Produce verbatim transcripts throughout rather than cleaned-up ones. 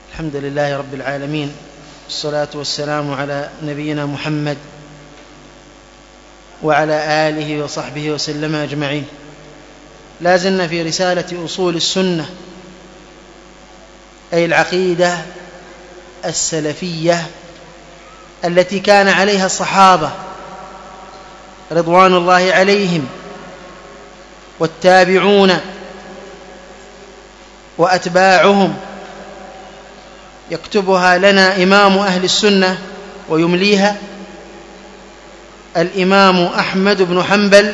الحمد لله رب العالمين، والصلاة والسلام على نبينا محمد وعلى آله وصحبه وسلم أجمعين. لا زلنا في رسالة أصول السنة، أي العقيدة السلفية التي كان عليها الصحابة رضوان الله عليهم والتابعون وأتباعهم. يكتبها لنا إمام أهل السنة ويمليها الإمام أحمد بن حنبل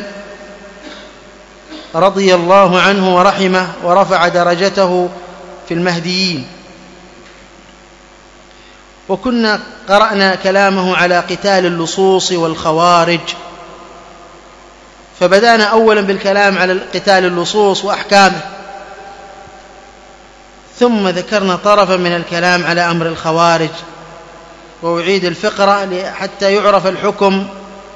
رضي الله عنه ورحمه ورفع درجته في المهديين. وكنا قرأنا كلامه على قتال اللصوص والخوارج، فبدأنا أولا بالكلام على قتال اللصوص وأحكامه، ثم ذكرنا طرفا من الكلام على أمر الخوارج، وأعيد الفقرة حتى يعرف الحكم.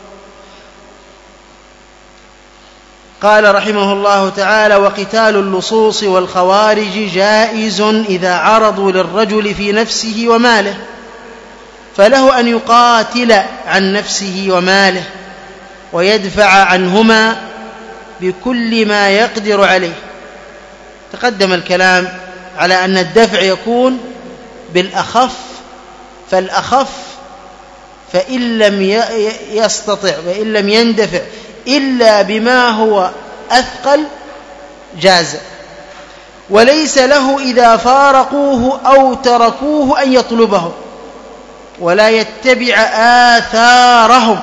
قال رحمه الله تعالى: وقتال اللصوص والخوارج جائز إذا عرضوا للرجل في نفسه وماله، فله أن يقاتل عن نفسه وماله ويدفع عنهما بكل ما يقدر عليه. تقدم الكلام على أن الدفع يكون بالأخف فالأخف، فإن لم يستطع وإن لم يندفع إلا بما هو أثقل جاز، وليس له إذا فارقوه أو تركوه أن يطلبه ولا يتبع آثارهم.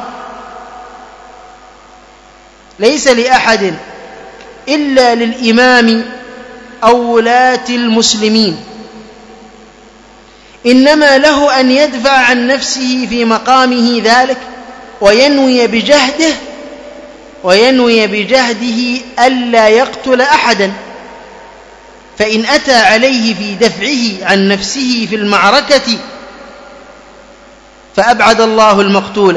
ليس لأحد إلا للإمام أو ولاة المسلمين، إنما له أن يدفع عن نفسه في مقامه ذلك وينوي بجهده وينوي بجهده ألا يقتل أحدا، فإن أتى عليه في دفعه عن نفسه في المعركة فأبعد الله المقتول،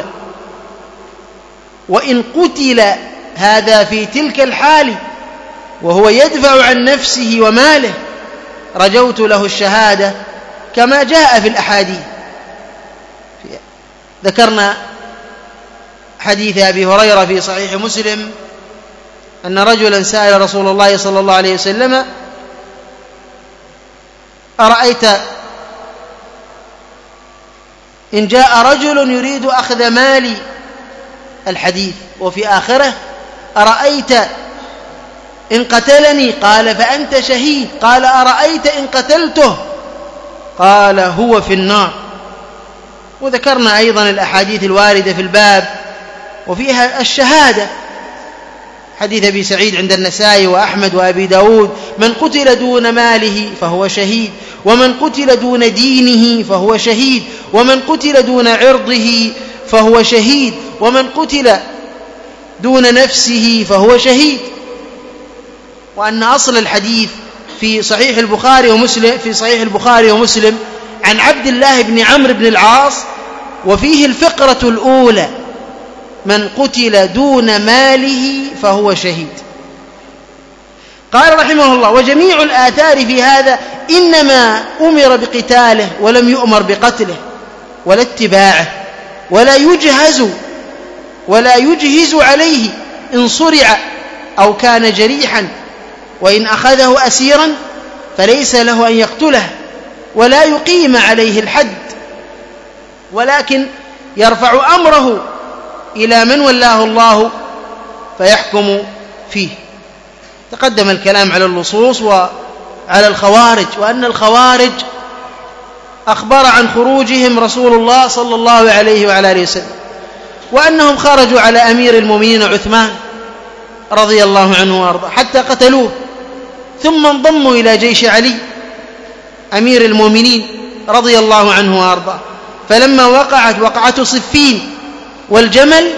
وإن قتل هذا في تلك الحال وهو يدفع عن نفسه وماله رجوت له الشهادة كما جاء في الأحاديث. ذكرنا حديث أبي هريرة في صحيح مسلم أن رجلا سأل رسول الله صلى الله عليه وسلم: أرأيت إن جاء رجل يريد أخذ مالي، الحديث، وفي آخره: أرأيت إن قتلني؟ قال: فأنت شهيد. قال: أرأيت إن قتلته؟ قال: هو في النار. وذكرنا أيضا الأحاديث الواردة في الباب وفيها الشهادة، حديث أبي سعيد عند النسائي وأحمد وأبي داود: من قتل دون ماله فهو شهيد، ومن قتل دون دينه فهو شهيد، ومن قتل دون عرضه فهو شهيد، ومن قتل دون نفسه فهو شهيد. وأن أصل الحديث في صحيح البخاري ومسلم في صحيح البخاري ومسلم عن عبد الله بن عمرو بن العاص، وفيه الفقرة الأولى: من قتل دون ماله فهو شهيد. قال رحمه الله: وجميع الآثار في هذا إنما أمر بقتاله ولم يؤمر بقتله ولا اتباعه، ولا يجهز ولا يجهز عليه إن صرع أو كان جريحا، وإن أخذه أسيرا فليس له أن يقتله ولا يقيم عليه الحد، ولكن يرفع أمره إلى من ولاه الله فيحكم فيه. تقدم الكلام على اللصوص وعلى الخوارج، وأن الخوارج أخبر عن خروجهم رسول الله صلى الله عليه وعلى آله وسلم، وأنهم خرجوا على أمير المؤمنين عثمان رضي الله عنه وأرضاه حتى قتلوه، ثم انضموا إلى جيش علي أمير المؤمنين رضي الله عنه وأرضاه. فلما وقعت وقعة صفين والجمل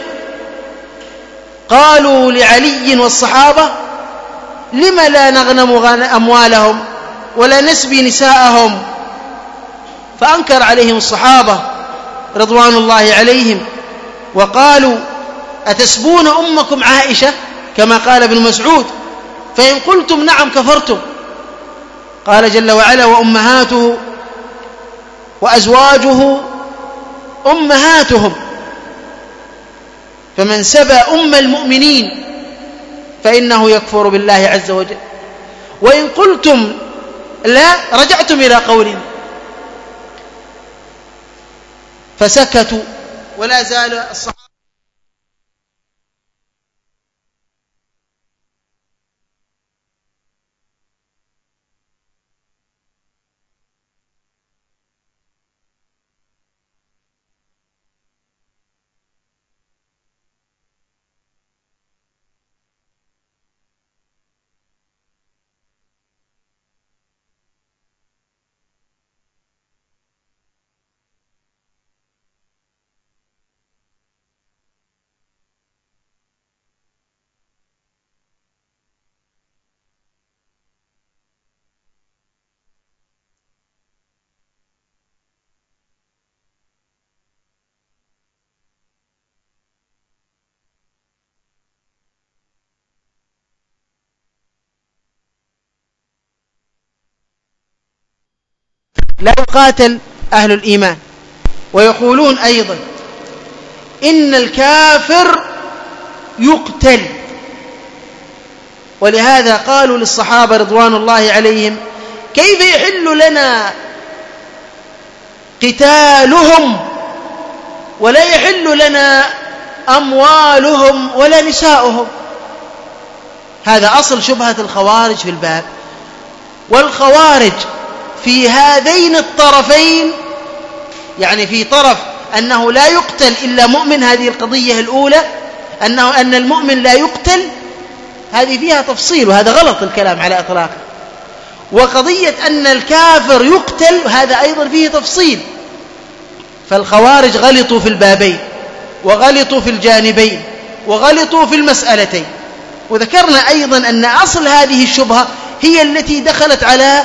قالوا لعلي والصحابة: لم لا نغنم أموالهم ولا نسبي نساءهم؟ فأنكر عليهم الصحابة رضوان الله عليهم وقالوا: أتسبون أمكم عائشة كما قال ابن مسعود؟ فإن قلتم نعم كفرتم. قال جل وعلا: وأمهاته وأزواجه أمهاتهم، فمن سبى أم المؤمنين فإنه يكفر بالله عز وجل. وإن قلتم لا رجعتم إلى قولنا، فسكتوا. ولا زال الصحابة لا يقاتل أهل الإيمان. ويقولون أيضا إن الكافر يقتل، ولهذا قالوا للصحابة رضوان الله عليهم: كيف يحل لنا قتالهم ولا يحل لنا أموالهم ولا نساؤهم؟ هذا أصل شبهة الخوارج في الباب. والخوارج في هذين الطرفين، يعني في طرف أنه لا يقتل إلا مؤمن، هذه القضية الأولى، أنه أن المؤمن لا يقتل، هذه فيها تفصيل، وهذا غلط الكلام على إطلاقه. وقضية أن الكافر يقتل هذا أيضا فيه تفصيل. فالخوارج غلطوا في البابين، وغلطوا في الجانبين، وغلطوا في المسألتين. وذكرنا أيضا أن أصل هذه الشبهة هي التي دخلت على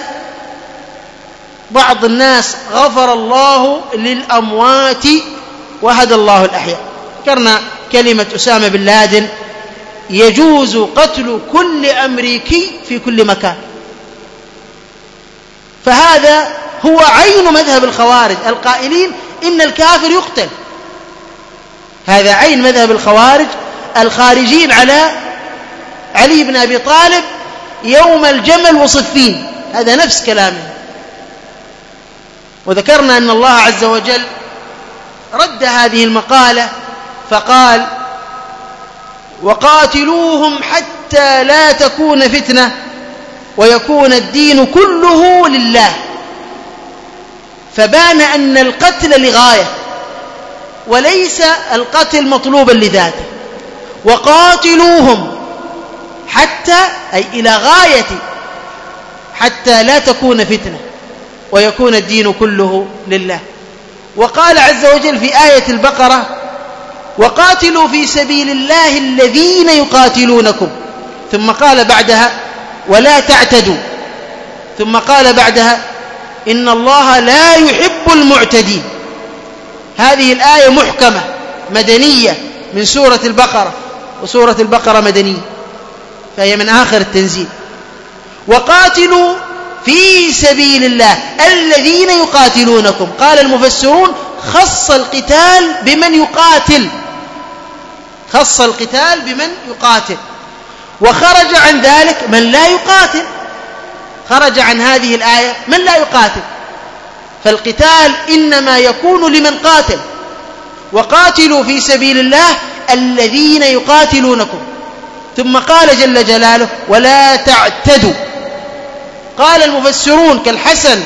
بعض الناس: غفر الله للأموات وهدى الله الأحياء. ذكرنا كلمة أسامة بن لادن: يجوز قتل كل أمريكي في كل مكان. فهذا هو عين مذهب الخوارج القائلين إن الكافر يقتل. هذا عين مذهب الخوارج الخارجين على علي بن أبي طالب يوم الجمل وصفين، هذا نفس كلامه. وذكرنا أن الله عز وجل رد هذه المقالة فقال: وقاتلوهم حتى لا تكون فتنة ويكون الدين كله لله. فبان أن القتل لغاية وليس القتل مطلوبا لذاته. وقاتلوهم حتى أي إلى غاية حتى لا تكون فتنة ويكون الدين كله لله. وقال عز وجل في آية البقرة: وقاتلوا في سبيل الله الذين يقاتلونكم. ثم قال بعدها: ولا تعتدوا. ثم قال بعدها: إن الله لا يحب المعتدين. هذه الآية محكمة مدنية من سورة البقرة، وسورة البقرة مدنية، فهي من آخر التنزيل. وقاتلوا في سبيل الله الذين يقاتلونكم. قال المفسرون: خص القتال بمن يقاتل، خص القتال بمن يقاتل، وخرج عن ذلك من لا يقاتل. خرج عن هذه الآية من لا يقاتل. فالقتال إنما يكون لمن قاتل. وقاتلوا في سبيل الله الذين يقاتلونكم. ثم قال جل جلاله: ولا تعتدوا. قال المفسرون كالحسن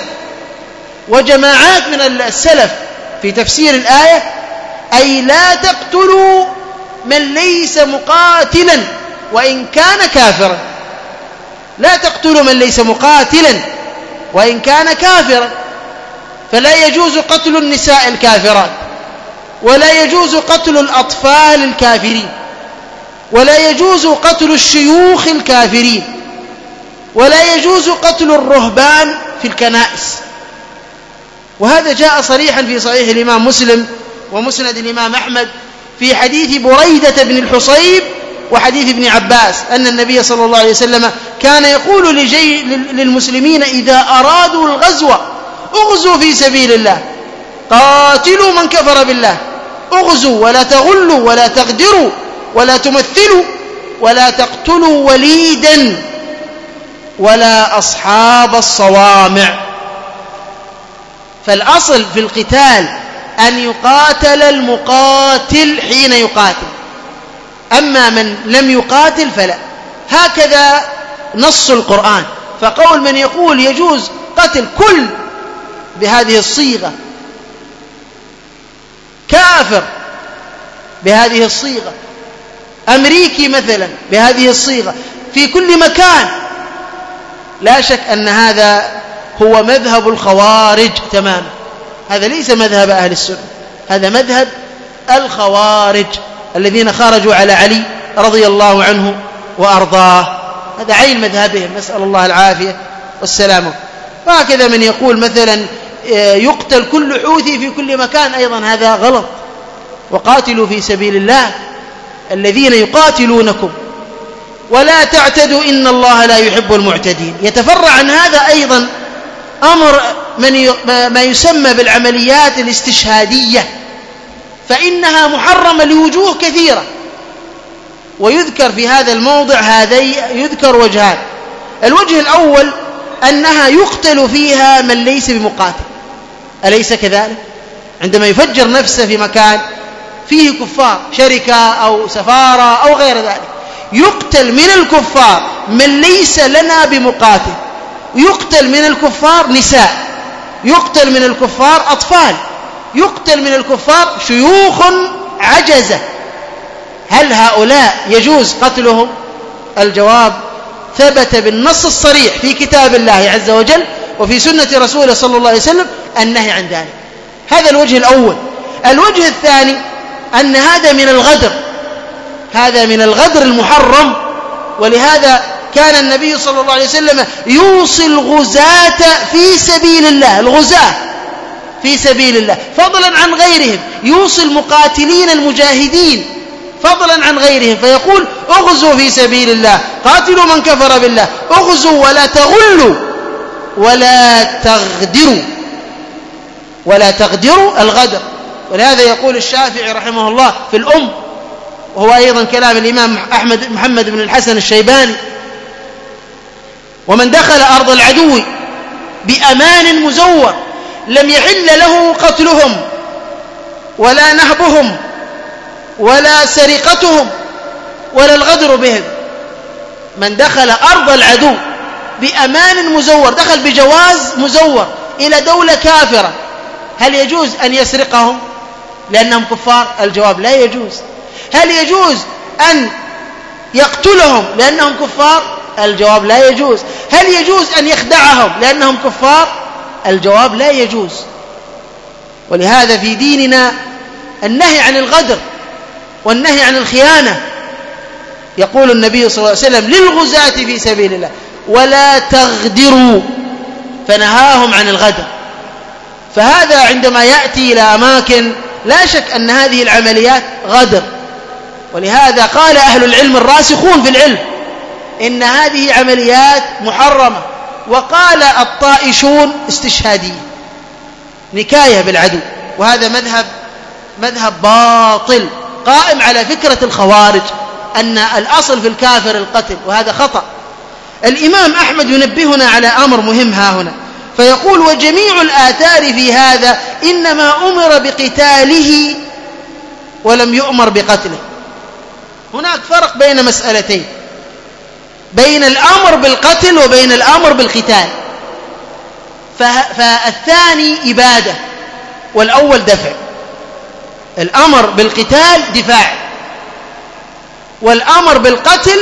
وجماعات من السلف في تفسير الآية: أي لا تقتلوا من ليس مقاتلا وإن كان كافرا. لا تقتلوا من ليس مقاتلا وإن كان كافرا. فلا يجوز قتل النساء الكافرات، ولا يجوز قتل الأطفال الكافرين، ولا يجوز قتل الشيوخ الكافرين، ولا يجوز قتل الرهبان في الكنائس. وهذا جاء صريحا في صحيح الإمام مسلم ومسند الإمام أحمد في حديث بريدة بن الحصيب وحديث ابن عباس أن النبي صلى الله عليه وسلم كان يقول للمسلمين إذا أرادوا الغزو اغزوا في سبيل الله قاتلوا من كفر بالله، اغزوا ولا تغلوا ولا تغدروا ولا تمثلوا ولا تقتلوا وليدا ولا أصحاب الصوامع. فالأصل في القتال أن يقاتل المقاتل حين يقاتل، أما من لم يقاتل فلا. هكذا نص القرآن. فقول من يقول يجوز قتل كل بهذه الصيغة كافر، بهذه الصيغة أمريكي مثلا بهذه الصيغة في كل مكان، لا شك أن هذا هو مذهب الخوارج تماما. هذا ليس مذهب أهل السنة، هذا مذهب الخوارج الذين خرجوا على علي رضي الله عنه وأرضاه، هذا عين مذهبهم، نسأل الله العافية والسلامة. وهكذا من يقول مثلا يقتل كل حوثي في كل مكان، أيضا هذا غلط. وقاتلوا في سبيل الله الذين يقاتلونكم ولا تعتدوا إن الله لا يحب المعتدين. يتفرع عن هذا أيضا أمر من ما يسمى بالعمليات الاستشهادية، فإنها محرمة لوجوه كثيرة، ويذكر في هذا الموضع هذي يذكر وجهان. الوجه الأول أنها يقتل فيها من ليس بمقاتل، أليس كذلك؟ عندما يفجر نفسه في مكان فيه كفار، شركة أو سفارة أو غير ذلك، يقتل من الكفار من ليس لنا بمقاتل، يقتل من الكفار نساء، يقتل من الكفار أطفال، يقتل من الكفار شيوخ عجزة. هل هؤلاء يجوز قتلهم؟ الجواب ثبت بالنص الصريح في كتاب الله عز وجل وفي سنة رسوله صلى الله عليه وسلم النهي عن ذلك. هذا الوجه الأول. الوجه الثاني أن هذا من الغدر، هذا من الغدر المحرم، ولهذا كان النبي صلى الله عليه وسلم يوصي الغزاة في سبيل الله، الغزاة في سبيل الله فضلا عن غيرهم، يوصي المقاتلين المجاهدين فضلا عن غيرهم، فيقول اغزوا في سبيل الله، قاتلوا من كفر بالله، اغزوا ولا تغلوا ولا تغدروا، ولا تغدروا الغدر. ولهذا يقول الشافعي رحمه الله في الأم، وهو أيضا كلام الإمام أحمد محمد بن الحسن الشيباني: ومن دخل أرض العدو بأمان مزور لم يحل له قتلهم ولا نهبهم ولا سرقتهم ولا الغدر بهم. من دخل أرض العدو بأمان مزور، دخل بجواز مزور إلى دولة كافرة، هل يجوز أن يسرقهم لأنهم كفار؟ الجواب لا يجوز. هل يجوز أن يقتلهم لأنهم كفار؟ الجواب لا يجوز. هل يجوز أن يخدعهم لأنهم كفار؟ الجواب لا يجوز. ولهذا في ديننا النهي عن الغدر والنهي عن الخيانة. يقول النبي صلى الله عليه وسلم للغزاة في سبيل الله: ولا تغدروا، فنهاهم عن الغدر. فهذا عندما يأتي إلى أماكن لا شك أن هذه العمليات غدر، ولهذا قال أهل العلم الراسخون في العلم إن هذه عمليات محرمة، وقال الطائشون استشهادية، نكاية بالعدو. وهذا مذهب مذهب باطل قائم على فكرة الخوارج أن الأصل في الكافر القتل، وهذا خطأ. الإمام أحمد ينبهنا على أمر مهم ها هنا، فيقول: وجميع الآثار في هذا إنما أمر بقتاله ولم يؤمر بقتله. هناك فرق بين مسألتين، بين الأمر بالقتل وبين الأمر بالقتال. فالثاني إبادة والأول دفع. الأمر بالقتال دفاع، والأمر بالقتل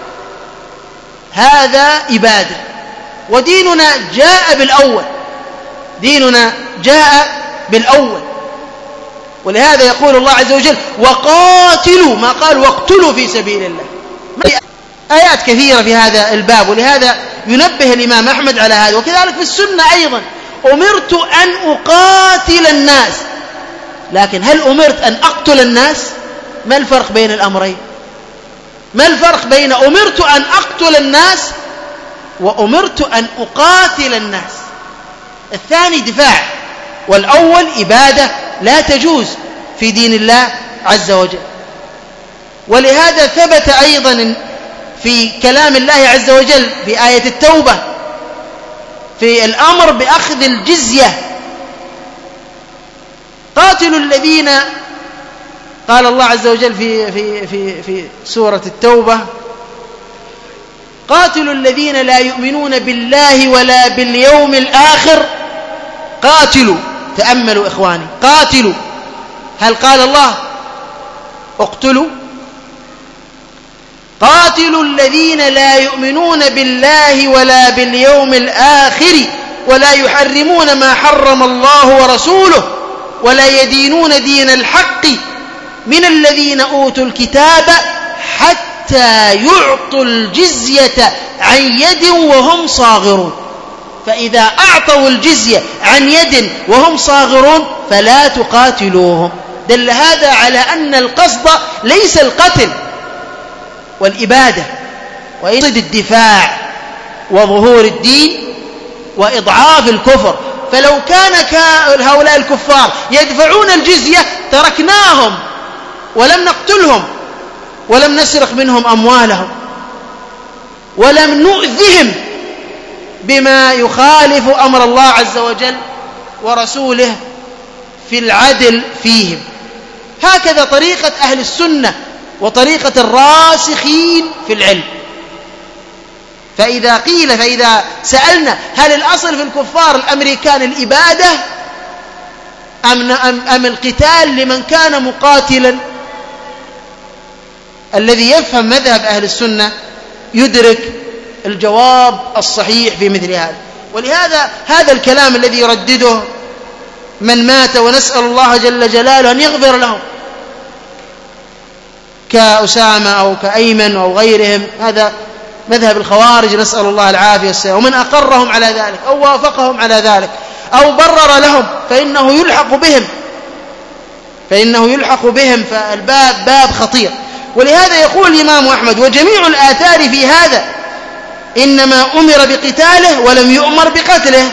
هذا إبادة. وديننا جاء بالأول، ديننا جاء بالأول. ولهذا يقول الله عز وجل: وقاتلوا، ما قال واقتلوا في سبيل الله. آيات كثيرة في هذا الباب، ولهذا ينبه الإمام أحمد على هذا. وكذلك في السنة أيضا: أمرت أن أقاتل الناس. لكن هل أمرت أن أقتل الناس؟ ما الفرق بين الأمرين؟ ما الفرق بين أمرت أن أقتل الناس وأمرت أن أقاتل الناس؟ الثاني دفاع والأول إبادة لا تجوز في دين الله عز وجل. ولهذا ثبت أيضا في كلام الله عز وجل في آية التوبة في الأمر بأخذ الجزية: قاتلوا الذين، قال الله عز وجل في في في في سورة التوبة: قاتلوا الذين لا يؤمنون بالله ولا باليوم الآخر. قاتلوا، تأملوا إخواني، قاتلوا، هل قال الله اقتلوا؟ قاتلوا الذين لا يؤمنون بالله ولا باليوم الآخر ولا يحرمون ما حرم الله ورسوله ولا يدينون دين الحق من الذين أوتوا الكتاب حتى يعطوا الجزية عن يد وهم صاغرون. فإذا أعطوا الجزية عن يد وهم صاغرون فلا تقاتلوهم. دل هذا على أن القصد ليس القتل والإبادة، ويقصد الدفاع وظهور الدين وإضعاف الكفر. فلو كان هؤلاء الكفار يدفعون الجزية تركناهم ولم نقتلهم ولم نسرق منهم أموالهم ولم نؤذهم بما يخالف أمر الله عز وجل ورسوله في العدل فيهم. هكذا طريقة أهل السنة وطريقة الراسخين في العلم. فإذا قيل فإذا سألنا هل الأصل في الكفار الأمريكان الإبادة أم, أم, أم القتال لمن كان مقاتلا؟ الذي يفهم مذهب أهل السنة يدرك الجواب الصحيح في مثل هذا. ولهذا هذا الكلام الذي يردده من مات، ونسأل الله جل جلاله أن يغفر لهم كأسامة أو كأيمن أو غيرهم، هذا مذهب الخوارج، نسأل الله العافية والسلام. ومن أقرهم على ذلك أو وافقهم على ذلك أو برر لهم فإنه يلحق بهم فإنه يلحق بهم فالباب باب خطير. ولهذا يقول الإمام أحمد: وجميع الآثار في هذا إنما أمر بقتاله ولم يؤمر بقتله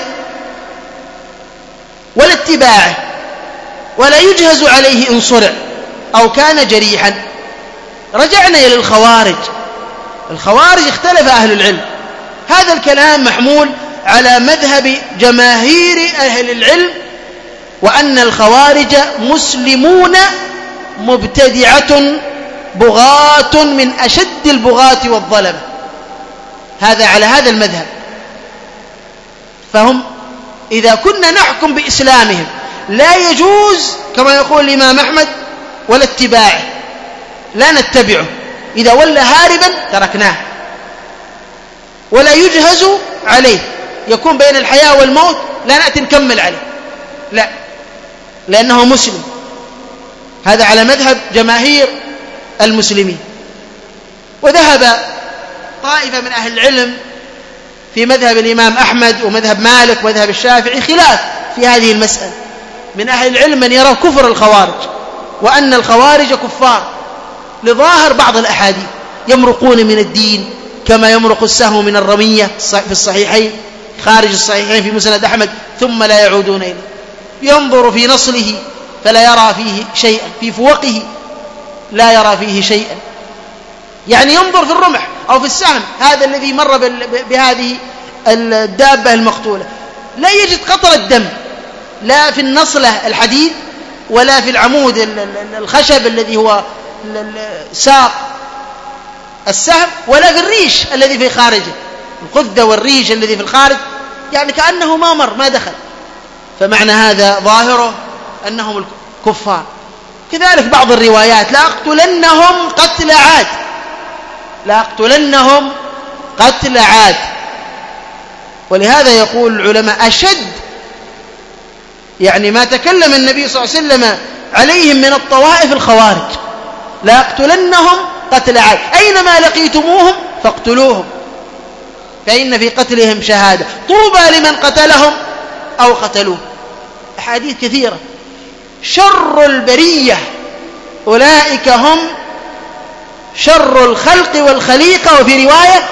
ولا اتباعه، ولا يجهز عليه إن صرع أو كان جريحا. رجعنا إلى الخوارج. الخوارج اختلف أهل العلم، هذا الكلام محمول على مذهب جماهير أهل العلم، وأن الخوارج مسلمون مبتدعة بغاة من أشد البغاة والظلمة، هذا على هذا المذهب. فهم إذا كنا نحكم بإسلامهم لا يجوز كما يقول الإمام أحمد ولا اتباعه، لا نتبعه، إذا ولى هاربا تركناه، ولا يجهز عليه، يكون بين الحياة والموت لا نأتي نكمل عليه، لا، لأنه مسلم. هذا على مذهب جماهير المسلمين. وذهب طائفة من أهل العلم في مذهب الإمام أحمد ومذهب مالك ومذهب الشافعي خلاف في هذه المسألة. من أهل العلم من يرى كفر الخوارج، وأن الخوارج كفار لظاهر بعض الأحاديث، يمرقون من الدين كما يمرق السهم من الرمية في الصحيحين، خارج الصحيحين في مسند أحمد، ثم لا يعودون إليه. ينظر في نصله فلا يرى فيه شيئا، في فوقه لا يرى فيه شيئا، يعني ينظر في الرمح أو في السهم، هذا الذي مر بهذه الدابة المقتولة لا يجد قطرة دم، لا في النصلة الحديد ولا في العمود الخشب الذي هو ساق السهم، ولا في الريش الذي في خارجه، القذة والريش الذي في الخارج، يعني كأنه ما مر ما دخل. فمعنى هذا ظاهره أنهم الكفار. كذلك بعض الروايات: لا أقتلنهم قتل عاد، لا أقتلنهم قتل عاد. ولهذا يقول العلماء أشد يعني ما تكلم النبي صلى الله عليه وسلم عليهم من الطوائف الخوارج: لا أقتلنهم قتل عاد، أينما لقيتموهم فاقتلوهم فإن في قتلهم شهادة، طوبى لمن قتلهم أو قتلوه. أحاديث كثيرة. شر البرية أولئك هم شر الخلق والخليقة، وفي رواية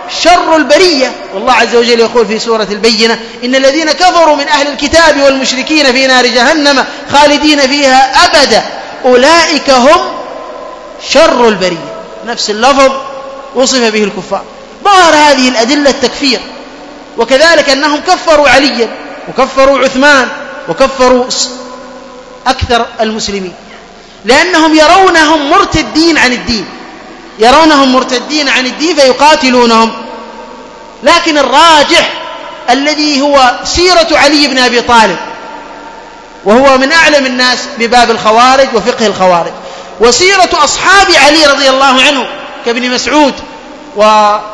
شر البرية. والله عز وجل يقول في سورة البينة: إن الذين كفروا من أهل الكتاب والمشركين في نار جهنم خالدين فيها أبدا أولئك هم شر البرية. نفس اللفظ وصف به الكفار. ظهر هذه الأدلة التكفير، وكذلك أنهم كفروا عليا وكفروا عثمان وكفروا أكثر المسلمين، لأنهم يرونهم مرتدين عن الدين، يرونهم مرتدين عن الدين فيقاتلونهم. لكن الراجح الذي هو سيرة علي بن أبي طالب، وهو من أعلم الناس بباب الخوارج وفقه الخوارج، وسيرة أصحاب علي رضي الله عنه كابن مسعود وغيرهم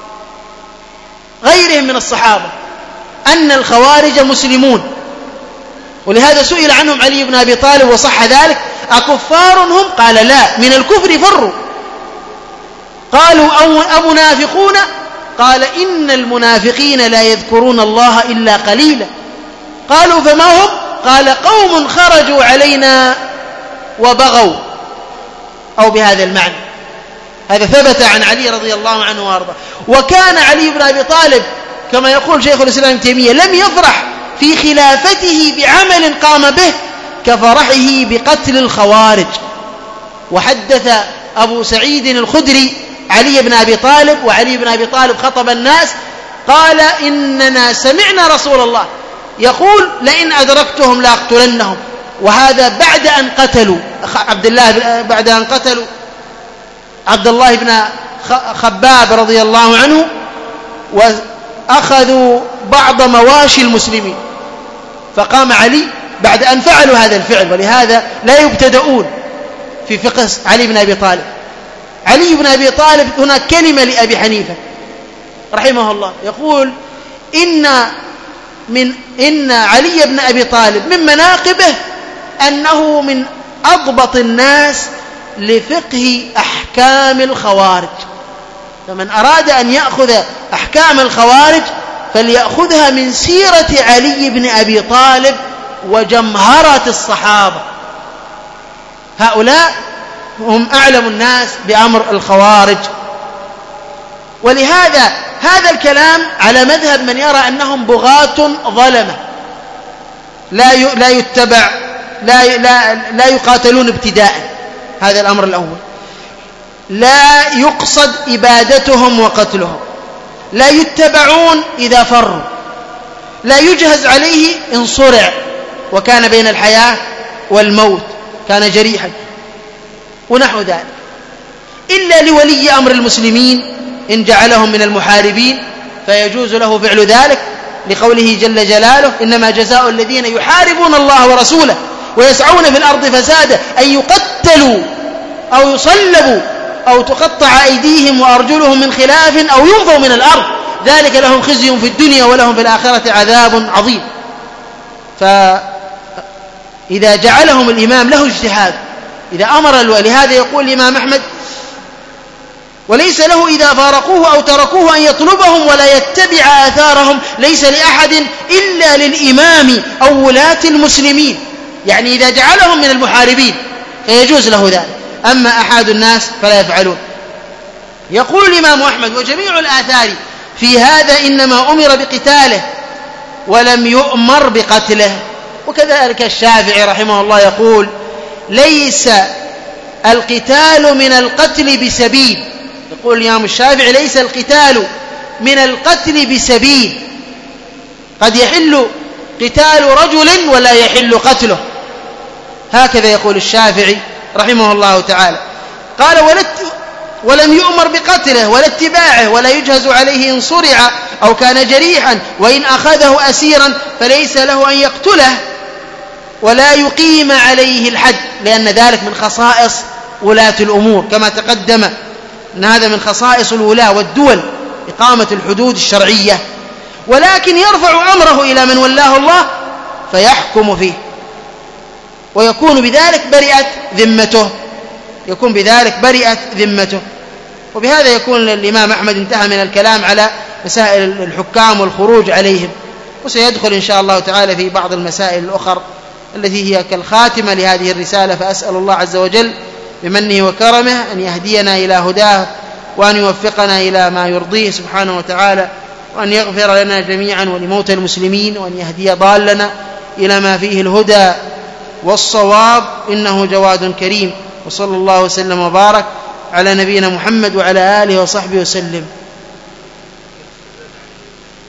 من الصحابة، أن الخوارج مسلمون. ولهذا سئل عنهم علي بن أبي طالب وصح ذلك: أكفار هم؟ قال: لا، من الكفر فروا. قالوا: أو منافقون؟ قال: إن المنافقين لا يذكرون الله إلا قليلا. قالوا: فما هم؟ قال: قوم خرجوا علينا وبغوا، أو بهذا المعنى. هذا ثبت عن علي رضي الله عنه وارضاه. وكان علي بن أبي طالب كما يقول شيخ الإسلام ابن تيمية لم يفرح في خلافته بعمل قام به كفرحه بقتل الخوارج. وحدث أبو سعيد الخدري علي بن أبي طالب، وعلي بن أبي طالب خطب الناس، قال: إننا سمعنا رسول الله يقول: لئن أدركتهم لأقتلنهم. وهذا بعد أن قتلوا عبد الله بعد أن قتلوا عبد الله بن خباب رضي الله عنه، وأخذوا بعض مواشي المسلمين. فقام علي بعد أن فعلوا هذا الفعل. ولهذا لا يبتدؤون في فقه علي بن أبي طالب. علي بن أبي طالب هناك كلمة لأبي حنيفة رحمه الله، يقول: إن من إن علي بن أبي طالب من مناقبه أنه من أضبط الناس لفقه أحكام الخوارج. فمن أراد أن يأخذ أحكام الخوارج فليأخذها من سيرة علي بن أبي طالب وجمهرة الصحابة. هؤلاء هم أعلم الناس بأمر الخوارج. ولهذا هذا الكلام على مذهب من يرى أنهم بغاة ظلمة لا لا يتبع لا لا لا يقاتلون ابتداء. هذا الأمر الأول. لا يقصد إبادتهم وقتلهم، لا يتبعون إذا فروا، لا يجهز عليه إن صرع وكان بين الحياة والموت، كان جريحا ونحو ذلك، إلا لولي أمر المسلمين إن جعلهم من المحاربين فيجوز له فعل ذلك، لقوله جل جلاله: إنما جزاء الذين يحاربون الله ورسوله ويسعون في الأرض فسادا أن يقتلوا أو يصلبوا أو تقطع أيديهم وأرجلهم من خلاف أو ينفوا من الأرض، ذلك لهم خزي في الدنيا ولهم في الآخرة عذاب عظيم. فإذا جعلهم الإمام له اجتهاد، إذا أمر الولي، لهذا يقول الإمام أحمد: وليس له إذا فارقوه أو تركوه أن يطلبهم ولا يتبع آثارهم، ليس لأحد إلا للإمام أو ولاة المسلمين. يعني إذا جعلهم من المحاربين فيجوز له ذلك، أما أحد الناس فلا يفعلون. يقول الإمام أحمد: وجميع الآثار في هذا إنما أمر بقتاله ولم يؤمر بقتله. وكذلك الشافعي رحمه الله يقول: ليس القتال من القتل بسبيل. يقول الإمام الشافعي: ليس القتال من القتل بسبيل، قد يحل قتال رجل ولا يحل قتله. هكذا يقول الشافعي رحمه الله تعالى. قال: ولم يؤمر بقتله ولا اتباعه ولا يجهز عليه إن صرع أو كان جريحا، وإن أخذه أسيرا فليس له أن يقتله ولا يقيم عليه الحد، لأن ذلك من خصائص ولاة الأمور، كما تقدم أن هذا من خصائص الولاة والدول إقامة الحدود الشرعية. ولكن يرفع أمره إلى من ولاه الله فيحكم فيه، ويكون بذلك برئت ذمته، يكون بذلك برئت ذمته. وبهذا يكون الإمام أحمد انتهى من الكلام على مسائل الحكام والخروج عليهم، وسيدخل إن شاء الله تعالى في بعض المسائل الأخرى التي هي كالخاتمة لهذه الرسالة. فأسأل الله عز وجل بمنه وكرمه أن يهدينا إلى هداه وأن يوفقنا إلى ما يرضيه سبحانه وتعالى، وأن يغفر لنا جميعا ولموتى المسلمين، وأن يهدي ضالنا إلى ما فيه الهدى والصواب، إنه جواد كريم. وصلى الله وسلم وبارك على نبينا محمد وعلى آله وصحبه وسلم.